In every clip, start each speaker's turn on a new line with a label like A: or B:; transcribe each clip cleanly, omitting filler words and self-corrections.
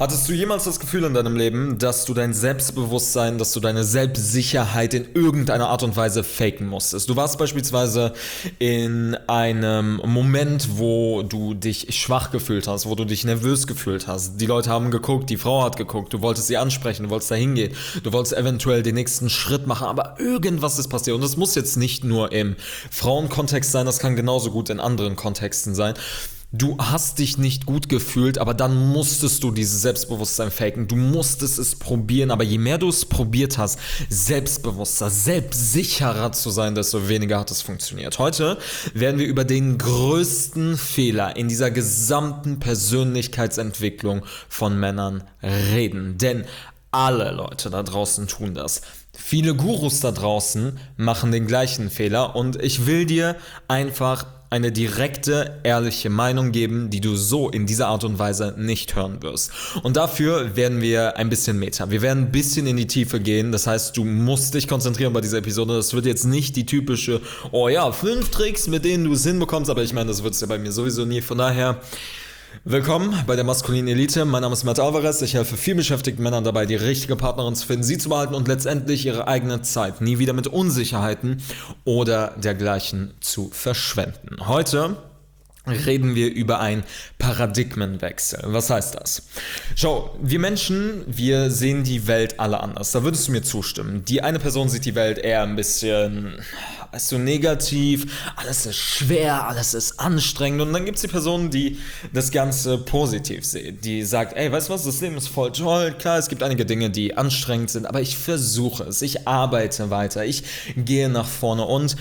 A: Hattest du jemals das Gefühl in deinem Leben, dass du dein Selbstbewusstsein, dass du deine Selbstsicherheit in irgendeiner Art und Weise faken musstest? Du warst beispielsweise in einem Moment, wo du dich schwach gefühlt hast, wo du dich nervös gefühlt hast. Die Leute haben geguckt, die Frau hat geguckt, du wolltest sie ansprechen, du wolltest da hingehen, du wolltest eventuell den nächsten Schritt machen, aber irgendwas ist passiert. Und das muss jetzt nicht nur im Frauenkontext sein, das kann genauso gut in anderen Kontexten sein. Du hast dich nicht gut gefühlt, aber dann musstest du dieses Selbstbewusstsein faken. Du musstest es probieren, aber je mehr du es probiert hast, selbstbewusster, selbstsicherer zu sein, desto weniger hat es funktioniert. Heute werden wir über den größten Fehler in dieser gesamten Persönlichkeitsentwicklung von Männern reden. Denn alle Leute da draußen tun das. Viele Gurus da draußen machen den gleichen Fehler und ich will dir einfach eine direkte, ehrliche Meinung geben, die du so in dieser Art und Weise nicht hören wirst. Und dafür werden wir ein bisschen Meta. Wir werden ein bisschen in die Tiefe gehen. Das heißt, du musst dich konzentrieren bei dieser Episode. Das wird jetzt nicht die typische, 5 Tricks, mit denen du es hinbekommst. Aber ich meine, das wird es ja bei mir sowieso nie. Von daher, willkommen bei der maskulinen Elite. Mein Name ist Matt Alvarez. Ich helfe vielbeschäftigten Männern dabei, die richtige Partnerin zu finden, sie zu behalten und letztendlich ihre eigene Zeit nie wieder mit Unsicherheiten oder dergleichen zu verschwenden. Heute reden wir über einen Paradigmenwechsel. Was heißt das? Schau, wir Menschen, wir sehen die Welt alle anders. Da würdest du mir zustimmen. Die eine Person sieht die Welt eher ein bisschen negativ, alles ist schwer, alles ist anstrengend. Und dann gibt es die Person, die das Ganze positiv sieht. Die sagt, ey, weißt du was, das Leben ist voll toll. Klar, es gibt einige Dinge, die anstrengend sind, aber ich versuche es. Ich arbeite weiter. Ich gehe nach vorne und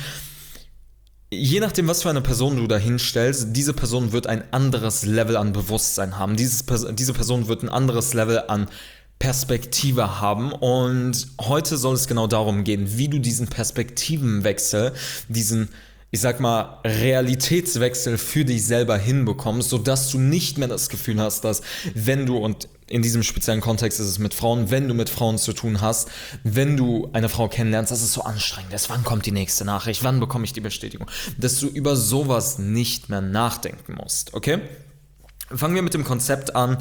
A: je nachdem, was für eine Person du da hinstellst, diese Person wird ein anderes Level an Bewusstsein haben. Diese Person wird ein anderes Level an Perspektive haben. Und heute soll es genau darum gehen, wie du diesen Perspektivenwechsel, diesen, ich sag mal, Realitätswechsel für dich selber hinbekommst, sodass du nicht mehr das Gefühl hast, dass wenn du, und in diesem speziellen Kontext ist es mit Frauen, wenn du mit Frauen zu tun hast, wenn du eine Frau kennenlernst, dass es so anstrengend ist, wann kommt die nächste Nachricht, wann bekomme ich die Bestätigung, dass du über sowas nicht mehr nachdenken musst, okay? Fangen wir mit dem Konzept an,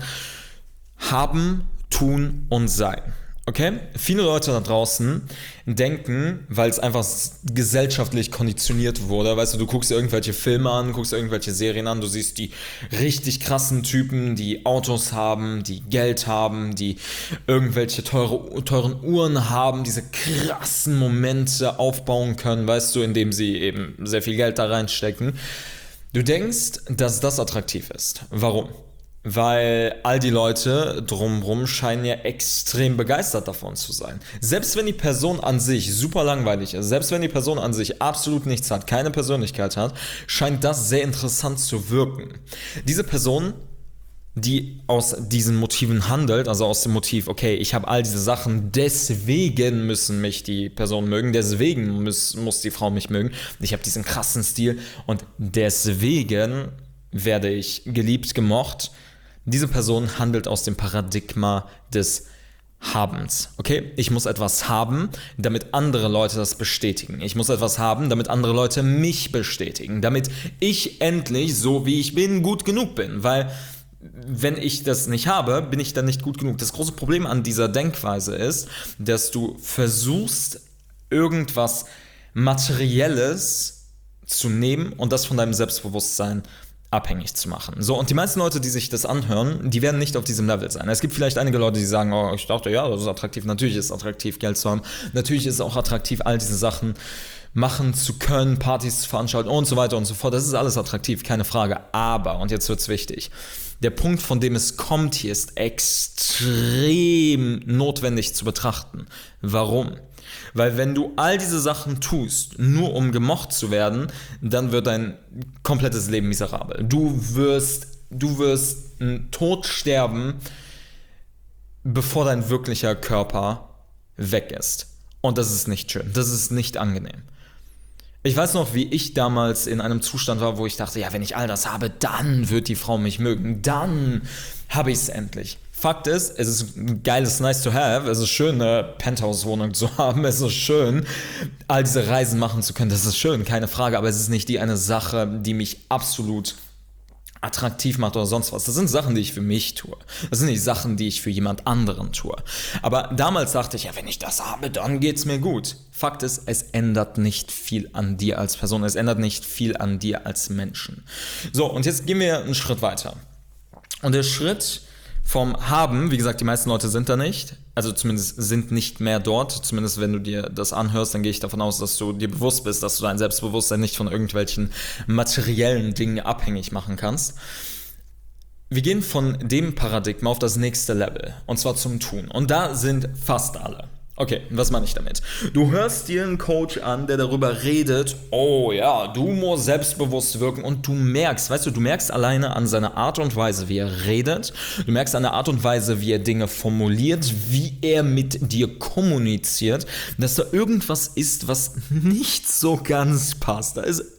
A: haben, tun und sein. Okay? Viele Leute da draußen denken, weil es einfach gesellschaftlich konditioniert wurde, weißt du guckst dir irgendwelche Filme an, guckst dir irgendwelche Serien an, du siehst die richtig krassen Typen, die Autos haben, die Geld haben, die irgendwelche teuren Uhren haben, diese krassen Momente aufbauen können, weißt du, indem sie eben sehr viel Geld da reinstecken. Du denkst, dass das attraktiv ist. Warum? Weil all die Leute drumherum scheinen ja extrem begeistert davon zu sein. Selbst wenn die Person an sich super langweilig ist, selbst wenn die Person an sich absolut nichts hat, keine Persönlichkeit hat, scheint das sehr interessant zu wirken. Diese Person, die aus diesen Motiven handelt, also aus dem Motiv, okay, ich habe all diese Sachen, deswegen müssen mich die Personen mögen, deswegen muss die Frau mich mögen, ich habe diesen krassen Stil und deswegen werde ich geliebt, gemocht. Diese Person handelt aus dem Paradigma des Habens, okay? Ich muss etwas haben, damit andere Leute das bestätigen. Ich muss etwas haben, damit andere Leute mich bestätigen. Damit ich endlich, so wie ich bin, gut genug bin. Weil wenn ich das nicht habe, bin ich dann nicht gut genug. Das große Problem an dieser Denkweise ist, dass du versuchst, irgendwas Materielles zu nehmen und das von deinem Selbstbewusstsein abhängig zu machen. So, und die meisten Leute, die sich das anhören, die werden nicht auf diesem Level sein. Es gibt vielleicht einige Leute, die sagen, oh, ich dachte, ja, das ist attraktiv. Natürlich ist es attraktiv, Geld zu haben. Natürlich ist es auch attraktiv, all diese Sachen machen zu können, Partys zu veranstalten und so weiter und so fort. Das ist alles attraktiv, keine Frage. Aber, und jetzt wird's wichtig, der Punkt, von dem es kommt hier, ist extrem notwendig zu betrachten. Warum? Weil wenn du all diese Sachen tust, nur um gemocht zu werden, dann wird dein komplettes Leben miserabel. Du wirst tot sterben, bevor dein wirklicher Körper weg ist. Und das ist nicht schön, das ist nicht angenehm. Ich weiß noch, wie ich damals in einem Zustand war, wo ich dachte, ja, wenn ich all das habe, dann wird die Frau mich mögen, dann habe ich es endlich. Fakt ist, es ist ein geiles Nice to have, es ist schön, eine Penthouse-Wohnung zu haben, es ist schön, all diese Reisen machen zu können, das ist schön, keine Frage, aber es ist nicht die eine Sache, die mich absolut attraktiv macht oder sonst was. Das sind Sachen, die ich für mich tue. Das sind nicht Sachen, die ich für jemand anderen tue. Aber damals dachte ich, ja, wenn ich das habe, dann geht's mir gut. Fakt ist, es ändert nicht viel an dir als Person. Es ändert nicht viel an dir als Menschen. So, und jetzt gehen wir einen Schritt weiter. Und der Schritt vom Haben, wie gesagt, die meisten Leute sind da nicht, also zumindest sind nicht mehr dort, zumindest wenn du dir das anhörst, dann gehe ich davon aus, dass du dir bewusst bist, dass du dein Selbstbewusstsein nicht von irgendwelchen materiellen Dingen abhängig machen kannst. Wir gehen von dem Paradigma auf das nächste Level, und zwar zum Tun. Und da sind fast alle. Okay, was meine ich damit? Du hörst dir einen Coach an, der darüber redet, oh ja, du musst selbstbewusst wirken, und du merkst, du merkst alleine an seiner Art und Weise, wie er redet, du merkst an der Art und Weise, wie er Dinge formuliert, wie er mit dir kommuniziert, dass da irgendwas ist, was nicht so ganz passt. Da ist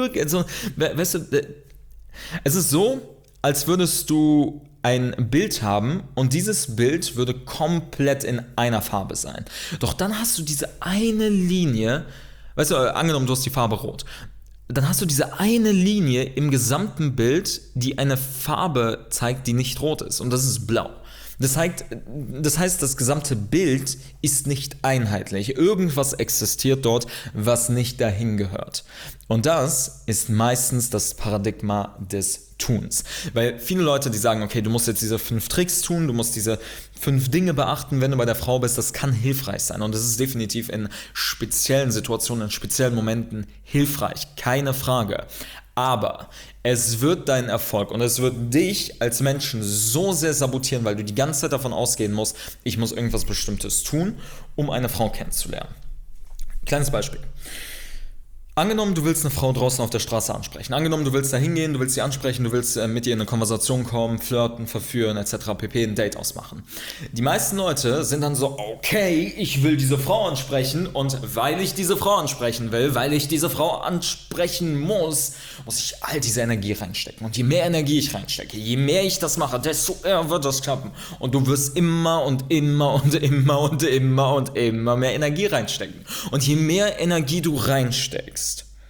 A: es ist so, als würdest du ein Bild haben und dieses Bild würde komplett in einer Farbe sein. Doch dann hast du diese eine Linie, angenommen du hast die Farbe rot, dann hast du diese eine Linie im gesamten Bild, die eine Farbe zeigt, die nicht rot ist, und das ist blau. Das heißt, das gesamte Bild ist nicht einheitlich. Irgendwas existiert dort, was nicht dahin gehört. Und das ist meistens das Paradigma des Tuns. Weil viele Leute, die sagen, okay, du musst jetzt diese 5 Tricks tun, du musst diese 5 Dinge beachten, wenn du bei der Frau bist, das kann hilfreich sein. Und das ist definitiv in speziellen Situationen, in speziellen Momenten hilfreich, keine Frage. Aber es wird deinen Erfolg und es wird dich als Menschen so sehr sabotieren, weil du die ganze Zeit davon ausgehen musst, ich muss irgendwas Bestimmtes tun, um eine Frau kennenzulernen. Kleines Beispiel. Angenommen, du willst eine Frau draußen auf der Straße ansprechen. Angenommen, du willst da hingehen, du willst sie ansprechen, du willst mit ihr in eine Konversation kommen, flirten, verführen, etc. pp. Ein Date ausmachen. Die meisten Leute sind dann so, okay, ich will diese Frau ansprechen, und weil ich diese Frau ansprechen will, weil ich diese Frau ansprechen muss ich all diese Energie reinstecken. Und je mehr Energie ich reinstecke, je mehr ich das mache, desto eher wird das klappen. Und du wirst immer und immer und immer und immer und immer mehr Energie reinstecken. Und je mehr Energie du reinsteckst,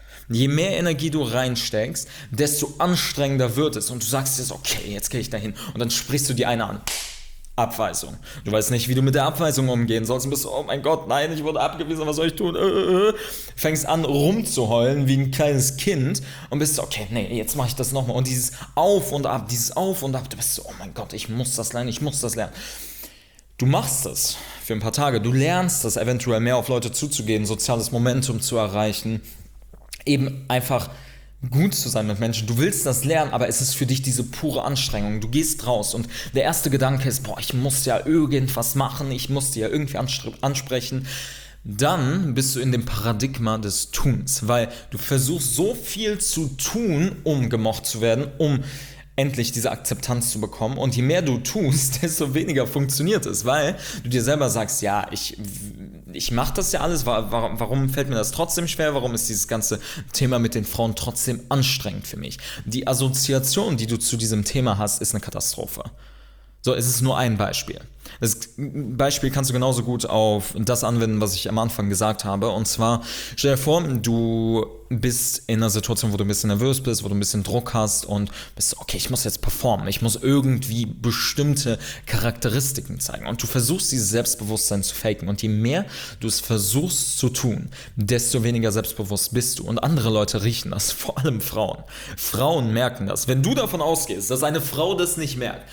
A: desto anstrengender wird es. Und du sagst dir so, okay, jetzt gehe ich dahin. Und dann sprichst du die eine an. Abweisung. Du weißt nicht, wie du mit der Abweisung umgehen sollst. Und bist so, oh mein Gott, nein, ich wurde abgewiesen, was soll ich tun? Fängst an rumzuheulen wie ein kleines Kind und bist so, okay, nee, jetzt mache ich das nochmal. Und dieses Auf und Ab, du bist so, oh mein Gott, ich muss das lernen. Du machst das für ein paar Tage. Du lernst das eventuell mehr auf Leute zuzugehen, soziales Momentum zu erreichen, eben einfach gut zu sein mit Menschen. Du willst das lernen, aber es ist für dich diese pure Anstrengung. Du gehst raus und der erste Gedanke ist, ich muss ja irgendwas machen, ich muss die ja irgendwie ansprechen. Dann bist du in dem Paradigma des Tuns, weil du versuchst so viel zu tun, um gemocht zu werden, um endlich diese Akzeptanz zu bekommen. Und je mehr du tust, desto weniger funktioniert es, weil du dir selber sagst, ja, ich mache das ja alles, warum fällt mir das trotzdem schwer, warum ist dieses ganze Thema mit den Frauen trotzdem anstrengend für mich? Die Assoziation, die du zu diesem Thema hast, ist eine Katastrophe. So, es ist nur ein Beispiel. Das Beispiel kannst du genauso gut auf das anwenden, was ich am Anfang gesagt habe. Und zwar, stell dir vor, du bist in einer Situation, wo du ein bisschen nervös bist, wo du ein bisschen Druck hast und bist so, okay, ich muss jetzt performen. Ich muss irgendwie bestimmte Charakteristiken zeigen. Und du versuchst, dieses Selbstbewusstsein zu faken. Und je mehr du es versuchst zu tun, desto weniger selbstbewusst bist du. Und andere Leute riechen das, vor allem Frauen. Frauen merken das. Wenn du davon ausgehst, dass eine Frau das nicht merkt,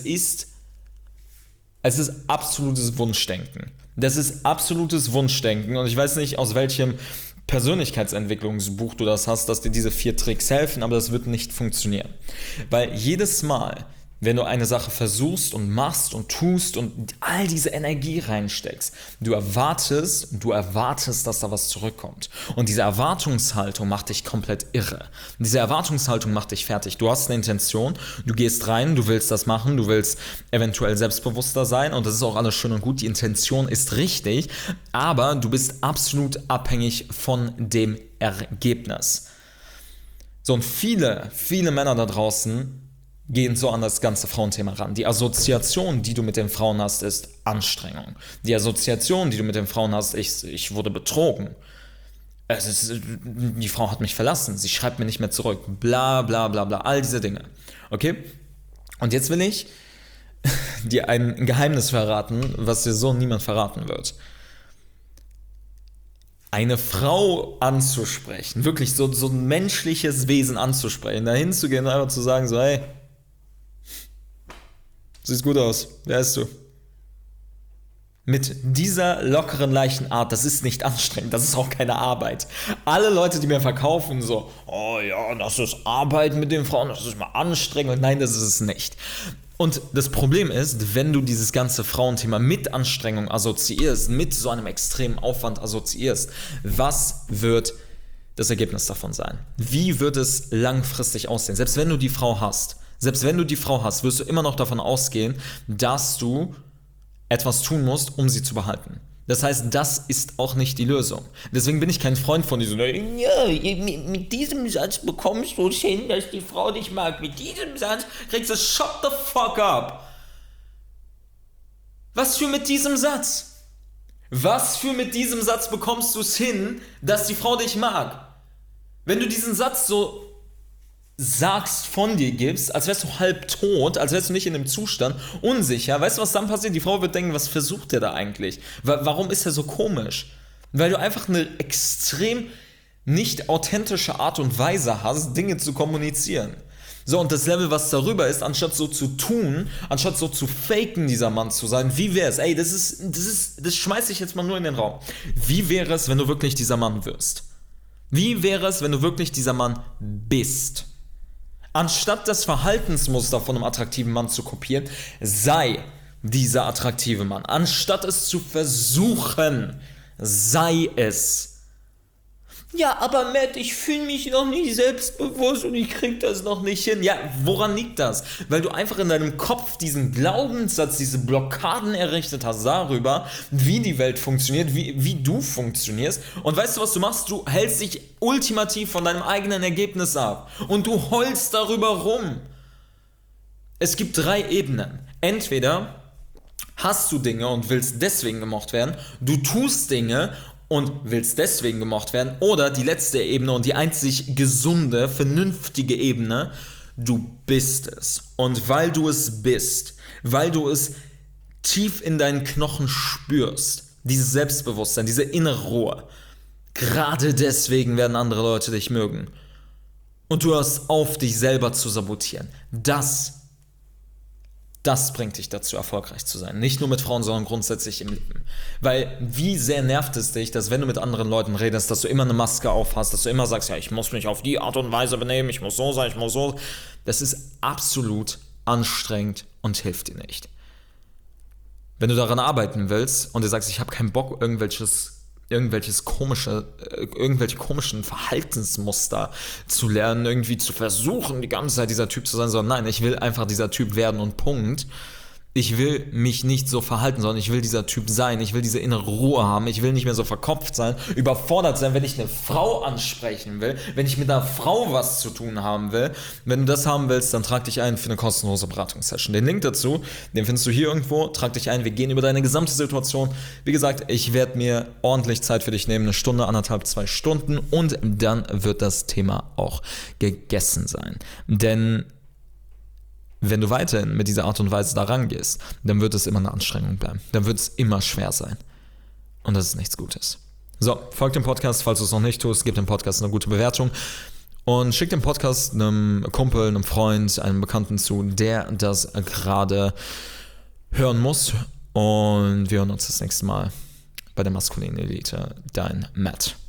A: es ist absolutes Wunschdenken. Das ist absolutes Wunschdenken, und ich weiß nicht, aus welchem Persönlichkeitsentwicklungsbuch du das hast, dass dir diese 4 Tricks helfen, aber das wird nicht funktionieren. Weil jedes Mal, wenn du eine Sache versuchst und machst und tust und all diese Energie reinsteckst, du erwartest, dass da was zurückkommt. Und diese Erwartungshaltung macht dich komplett irre. Diese Erwartungshaltung macht dich fertig. Du hast eine Intention, du gehst rein, du willst das machen, du willst eventuell selbstbewusster sein, und das ist auch alles schön und gut, die Intention ist richtig, aber du bist absolut abhängig von dem Ergebnis. So, und viele Männer da draußen gehen so an das ganze Frauenthema ran. Die Assoziation, die du mit den Frauen hast, ist Anstrengung. Die Assoziation, die du mit den Frauen hast, ist, ich wurde betrogen. Die Frau hat mich verlassen, sie schreibt mir nicht mehr zurück, bla bla bla bla, all diese Dinge. Okay? Und jetzt will ich dir ein Geheimnis verraten, was dir so niemand verraten wird. Eine Frau anzusprechen, wirklich so ein menschliches Wesen anzusprechen, da hinzugehen und einfach zu sagen so, hey, siehst gut aus, wer bist du? Mit dieser lockeren, leichten Art, das ist nicht anstrengend, das ist auch keine Arbeit. Alle Leute, die mir verkaufen so, oh ja, das ist Arbeit mit den Frauen, das ist mal anstrengend. Und nein, das ist es nicht. Und das Problem ist, wenn du dieses ganze Frauenthema mit Anstrengung assoziierst, mit so einem extremen Aufwand assoziierst, was wird das Ergebnis davon sein? Wie wird es langfristig aussehen? Selbst wenn du die Frau hast, wirst du immer noch davon ausgehen, dass du etwas tun musst, um sie zu behalten. Das heißt, das ist auch nicht die Lösung. Deswegen bin ich kein Freund von diesem, ja, mit diesem Satz bekommst du es hin, dass die Frau dich mag. Mit diesem Satz kriegst du shut the fuck up. Was für mit diesem Satz? Was für mit diesem Satz bekommst du es hin, dass die Frau dich mag? Wenn du diesen Satz so sagst, von dir gibst, als wärst du halb tot, als wärst du nicht in dem Zustand, unsicher, weißt du, was dann passiert? Die Frau wird denken, was versucht der da eigentlich? Warum ist er so komisch? Weil du einfach eine extrem nicht authentische Art und Weise hast, Dinge zu kommunizieren. So, und das Level, was darüber ist, anstatt so zu tun, anstatt so zu faken, dieser Mann zu sein, wie wäre es? Ey, das schmeiß ich jetzt mal nur in den Raum. Wie wäre es, wenn du wirklich dieser Mann wirst? Wie wäre es, wenn du wirklich dieser Mann bist? Anstatt das Verhaltensmuster von einem attraktiven Mann zu kopieren, sei dieser attraktive Mann. Anstatt es zu versuchen, sei es. Ja, aber Matt, ich fühle mich noch nicht selbstbewusst und ich krieg das noch nicht hin. Ja, woran liegt das? Weil du einfach in deinem Kopf diesen Glaubenssatz, diese Blockaden errichtet hast darüber, wie die Welt funktioniert, wie du funktionierst. Und weißt du, was du machst? Du hältst dich ultimativ von deinem eigenen Ergebnis ab. Und du heulst darüber rum. Es gibt 3 Ebenen. Entweder hast du Dinge und willst deswegen gemocht werden, du tust Dinge und willst deswegen gemocht werden, oder die letzte Ebene und die einzig gesunde, vernünftige Ebene, du bist es. Und weil du es bist, weil du es tief in deinen Knochen spürst, dieses Selbstbewusstsein, diese innere Ruhe, gerade deswegen werden andere Leute dich mögen. Und du hörst auf, dich selber zu sabotieren. Das bringt dich dazu, erfolgreich zu sein. Nicht nur mit Frauen, sondern grundsätzlich im Leben. Weil wie sehr nervt es dich, dass wenn du mit anderen Leuten redest, dass du immer eine Maske auf hast, dass du immer sagst, ja, ich muss mich auf die Art und Weise benehmen, ich muss so sein, ich muss so. Das ist absolut anstrengend und hilft dir nicht. Wenn du daran arbeiten willst und du sagst, ich habe keinen Bock, irgendwelche komischen Verhaltensmuster zu lernen, irgendwie zu versuchen, die ganze Zeit dieser Typ zu sein, sondern nein, ich will einfach dieser Typ werden und Punkt. Ich will mich nicht so verhalten, sondern ich will dieser Typ sein, ich will diese innere Ruhe haben, ich will nicht mehr so verkopft sein, überfordert sein, wenn ich eine Frau ansprechen will, wenn ich mit einer Frau was zu tun haben will. Wenn du das haben willst, dann trag dich ein für eine kostenlose Beratungssession. Den Link dazu, den findest du hier irgendwo, trag dich ein, wir gehen über deine gesamte Situation. Wie gesagt, ich werde mir ordentlich Zeit für dich nehmen, 1 Stunde, 1,5, 2 Stunden, und dann wird das Thema auch gegessen sein. Denn wenn du weiterhin mit dieser Art und Weise da rangehst, dann wird es immer eine Anstrengung bleiben. Dann wird es immer schwer sein. Und das ist nichts Gutes. So, folgt dem Podcast, falls du es noch nicht tust, gib dem Podcast eine gute Bewertung und schick den Podcast einem Kumpel, einem Freund, einem Bekannten zu, der das gerade hören muss. Und wir hören uns das nächste Mal bei der maskulinen Elite. Dein Matt.